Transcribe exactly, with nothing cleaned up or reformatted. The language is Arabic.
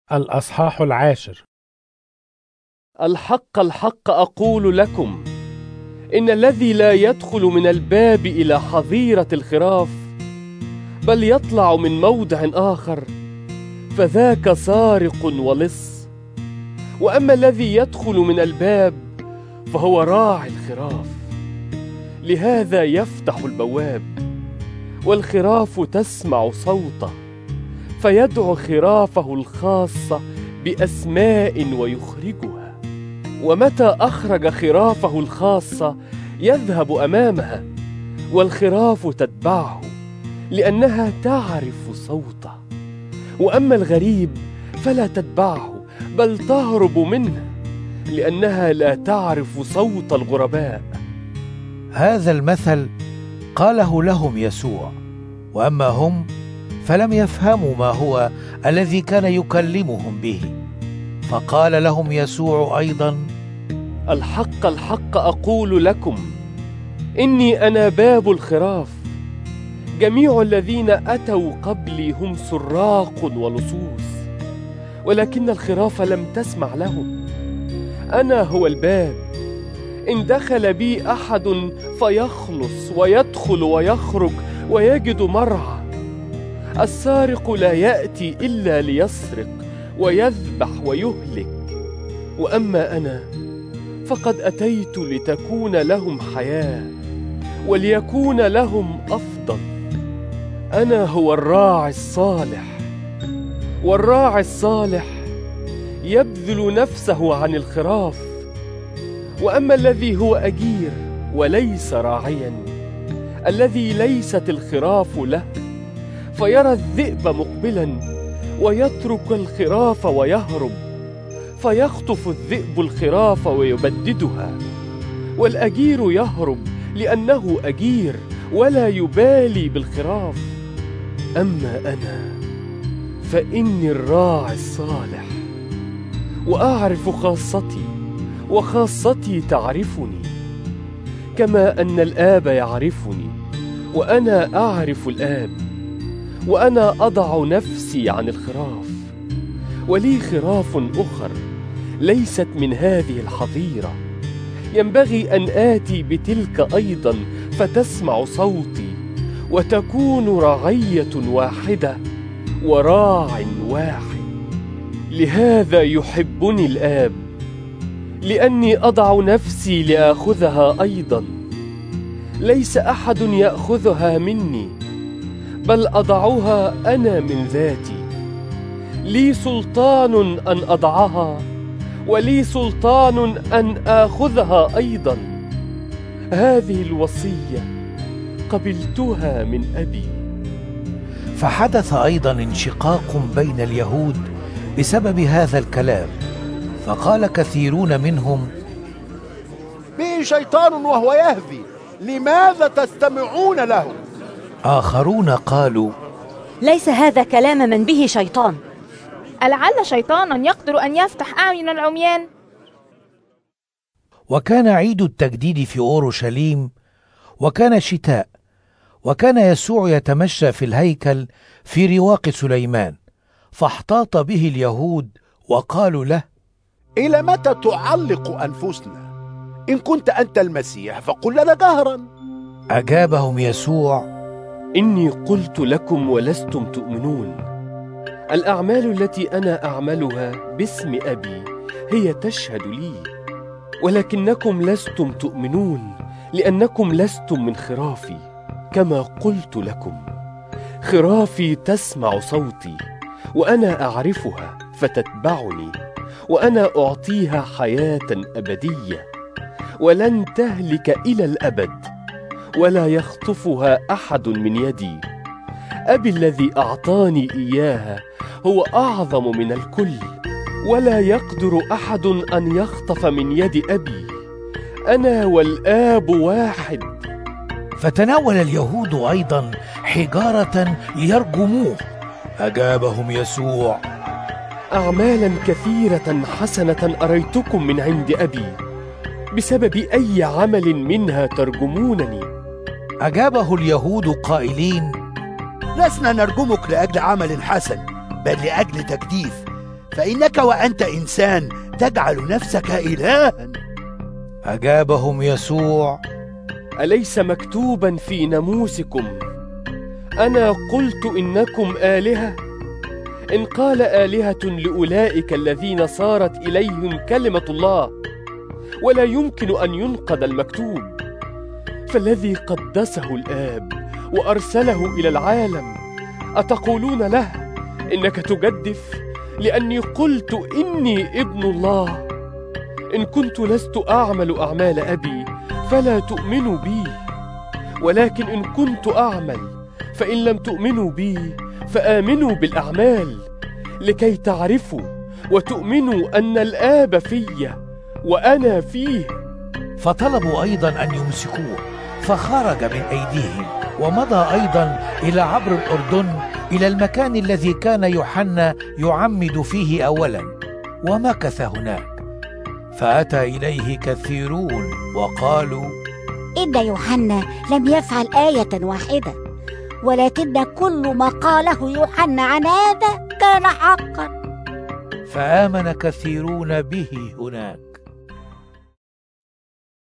الأصحاح العاشر. الحق الحق أقول لكم، إن الذي لا يدخل من الباب إلى حظيرة الخراف، بل يطلع من موضع آخر، فذاك سارق ولص. وأما الذي يدخل من الباب فهو راعي الخراف. لهذا يفتح البواب، والخراف تسمع صوته، فيدعو خرافه الخاصة بأسماء ويخرجها. ومتى أخرج خرافه الخاصة يذهب أمامها، والخراف تتبعه، لأنها تعرف صوته. وأما الغريب فلا تتبعه، بل تهرب منه، لأنها لا تعرف صوت الغرباء. هذا المثل قاله لهم يسوع، وأما هم فلم يفهموا ما هو الذي كان يكلمهم به. فقال لهم يسوع أيضا: الحق الحق أقول لكم، إني أنا باب الخراف. جميع الذين أتوا قبلي هم سراق ولصوص، ولكن الخراف لم تسمع لهم. أنا هو الباب، إن دخل بي أحد فيخلص ويدخل ويخرج ويجد مرعى. السارق لا يأتي إلا ليسرق ويذبح ويهلك، وأما أنا فقد أتيت لتكون لهم حياة، وليكون لهم أفضل. أنا هو الراعي الصالح، والراعي الصالح يبذل نفسه عن الخراف. وأما الذي هو أجير وليس راعيا، الذي ليست الخراف له، فيرى الذئب مقبلا ويترك الخراف ويهرب، فيخطف الذئب الخراف ويبددها. والأجير يهرب لأنه أجير ولا يبالي بالخراف. أما أنا فإني الراعي الصالح، وأعرف خاصتي، وخاصتي تعرفني، كما أن الآب يعرفني وأنا أعرف الآب، وأنا أضع نفسي عن الخراف. ولي خراف أخر ليست من هذه الحظيرة، ينبغي أن آتي بتلك أيضا فتسمع صوتي، وتكون رعية واحدة وراع واحد. لهذا يحبني الآب، لأني أضع نفسي لآخذها أيضا. ليس أحد يأخذها مني، بل أضعها أنا من ذاتي. لي سلطان أن أضعها، ولي سلطان أن آخذها أيضا. هذه الوصية قبلتها من أبي. فحدث أيضا انشقاق بين اليهود بسبب هذا الكلام، فقال كثيرون منهم: به شيطان وهو يهذي، لماذا تستمعون له؟ آخرون قالوا: ليس هذا كلام من به شيطان. ألعل شيطانا يقدر أن يفتح أعين العميان؟ وكان عيد التجديد في أورشليم، وكان شتاء، وكان يسوع يتمشى في الهيكل في رواق سليمان، فاحتاط به اليهود وقالوا له: إلى متى تعلق أنفسنا؟ إن كنت أنت المسيح فقل لنا جهرا. أجابهم يسوع: إني قلت لكم ولستم تؤمنون. الأعمال التي أنا أعملها باسم أبي هي تشهد لي، ولكنكم لستم تؤمنون، لأنكم لستم من خرافي. كما قلت لكم، خرافي تسمع صوتي، وأنا أعرفها فتتبعني، وأنا أعطيها حياة أبدية، ولن تهلك إلى الأبد، ولا يخطفها أحد من يدي. أبي الذي أعطاني إياها هو أعظم من الكل، ولا يقدر أحد أن يخطف من يد أبي. أنا والآب واحد. فتناول اليهود أيضا حجارة ليرجموه. أجابهم يسوع: أعمالا كثيرة حسنة أريتكم من عند أبي، بسبب أي عمل منها ترجمونني؟ أجابه اليهود قائلين: لسنا نرجمك لأجل عمل حسن، بل لأجل تجديف، فإنك وأنت إنسان تجعل نفسك إلها. أجابهم يسوع: أليس مكتوبا في ناموسكم: أنا قلت إنكم آلهة؟ إن قال آلهة لأولئك الذين صارت إليهم كلمة الله، ولا يمكن أن ينقض المكتوب. فالذي قدسه الآب وأرسله إلى العالم أتقولون له إنك تجدف لأني قلت إني ابن الله؟ إن كنت لست أعمل أعمال أبي فلا تؤمنوا بي، ولكن إن كنت أعمل فإن لم تؤمنوا بي فآمنوا بالأعمال، لكي تعرفوا وتؤمنوا أن الآب في وأنا فيه. فطلبوا أيضا أن يمسكوه، فخرج من أيديهم ومضى أيضا إلى عبر الأردن إلى المكان الذي كان يوحنا يعمد فيه أولا، ومكث هناك. فأتى إليه كثيرون وقالوا: إن يوحنا لم يفعل آية واحدة، ولكن كل ما قاله يوحنا عن هذا كان حقا. فآمن كثيرون به هناك.